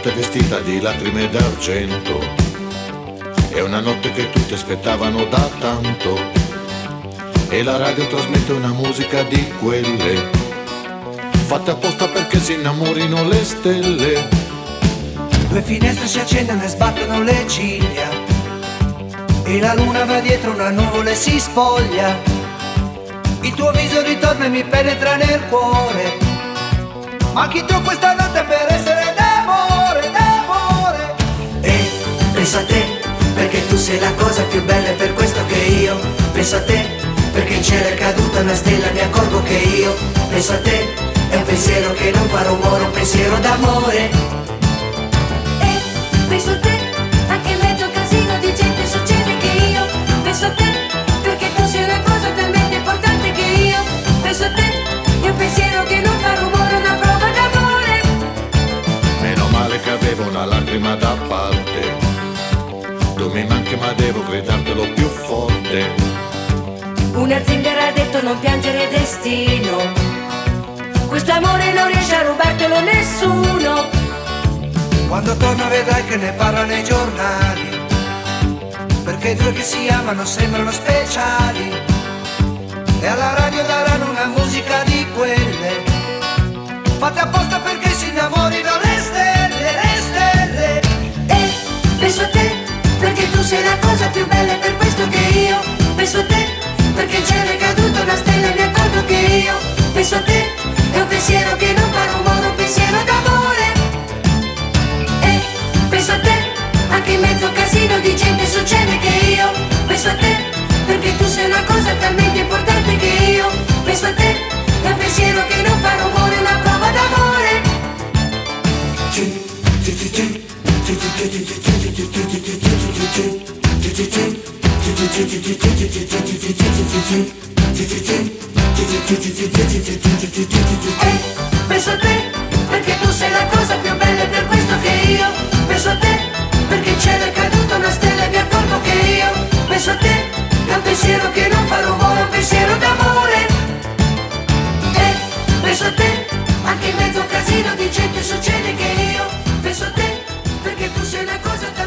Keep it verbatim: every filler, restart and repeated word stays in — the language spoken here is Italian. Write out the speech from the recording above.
notte vestita di lacrime d'argento, è una notte che tutti aspettavano da tanto, e la radio trasmette una musica di quelle fatte apposta perché si innamorino le stelle. Due finestre si accendono e sbattono le ciglia, e la luna va dietro una nuvola e si spoglia. Il tuo viso ritorna e mi penetra nel cuore. Manchi tu questa notte per essere d'amore, d'amore. E penso a te, perché tu sei la cosa più bella, e per questo che io penso a te, perché in cielo è caduta una stella, mi accorgo che io penso a te. È un pensiero che non fa rumore, un pensiero d'amore. E penso a te, anche in mezzo a un casino di gente succede che io penso a te, perché tu sei una cosa talmente importante che io penso a te. È un pensiero che non fa rumore, una prova d'amore. Meno male che avevo una lacrima da parte, tu mi manchi ma devo gridartelo più forte. Una zingara ha detto non piangere destino, quest'amore non riesce a rubartelo nessuno. Quando torno vedrai che ne parlano i giornali, perché i due che si amano sembrano speciali, e alla radio daranno una musica di quelle fatte apposta perché si innamorino le stelle, le stelle. E penso a te, perché tu sei la cosa più bella, e per questo che io penso a te, perché in cielo è caduta una stella e mi accorgo che io penso a te. È un pensiero che non fa rumore, un pensiero d'amore. E penso a te, anche in mezzo a un casino di gente succede che io penso a te, perché tu sei una cosa talmente importante che io penso a te. È un pensiero che non fa rumore, una prova d'amore. E penso a te, perché tu sei la cosa più bella, e per questo che io penso a te, perché in cielo è caduta una stella e mi accorgo che io penso a te. È un pensiero che non fa rumore, un pensiero d'amore. E penso a te, anche in mezzo a un casino di gente succede che io penso a te, perché tu sei una cosa